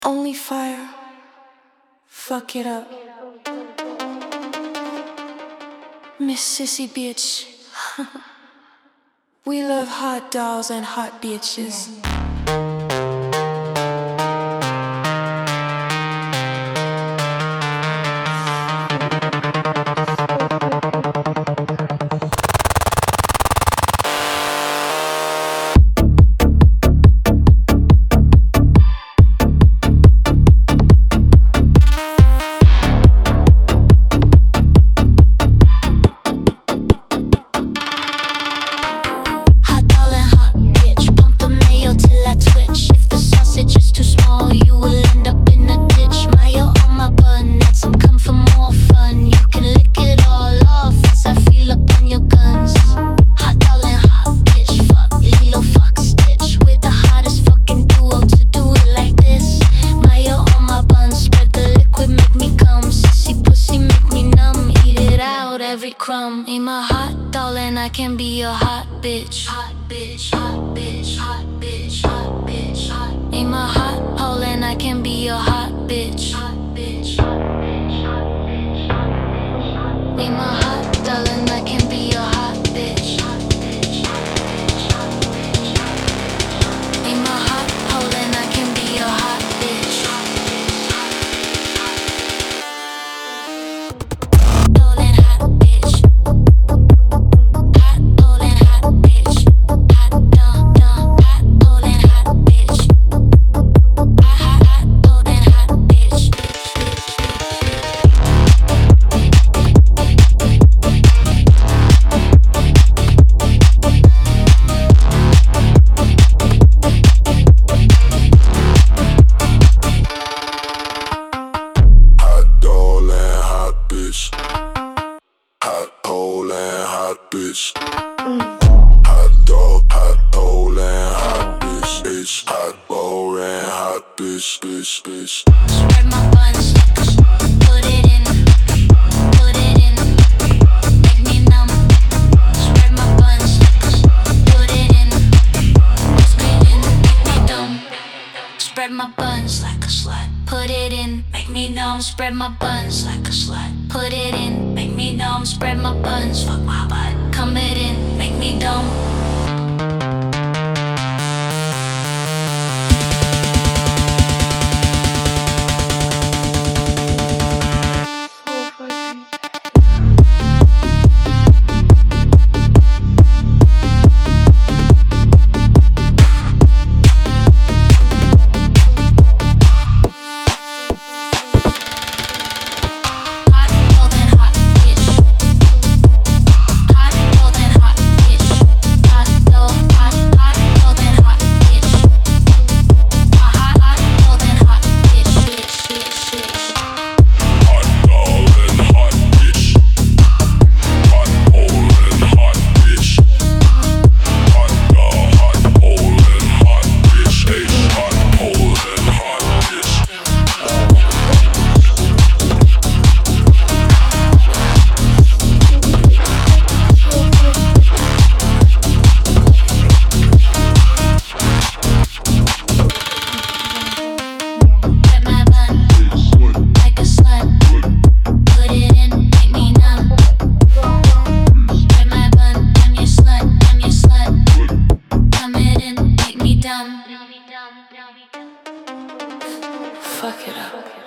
Only fire, fuck it up. Miss Sissy bitch. We love hot dolls and hot bitches. Every crumb in my hot doll, and I can be a hot bitch. Hot bitch, hot bitch, hot bitch, hot bitch, hot. In my hot hole, and I can be a hot bitch. Hot bitch, hot bitch, hot bitch, hot bitch. In my hot doll, and I can be a hot bitch. Hot bitch, hot bitch, hot bitch, hot bitch. In my hot hole, and I can be a hot bitch. Hot bitch, hot bitch, hot bitch. Doll and hot bitch. Hot doll and hot bitch. Hot dumb dumb. Hot doll and hot bitch. Hot doll and hot bitch. Hot doll and hot bitch. Hot hole and hot bitch. Hot dog, hot hole and hot bitch. Bitch, hot bowl and hot bitch, bitch, bitch. Spread my buns, put it in, put it in, make me numb. Spread my buns, put it in, make me dumb. Spread my buns like a slut, put it in, make me numb. Spread my buns like a slut, put it in, make me numb. Spread my buns, fuck my butt, come it in, make me dumb. Fuck it up.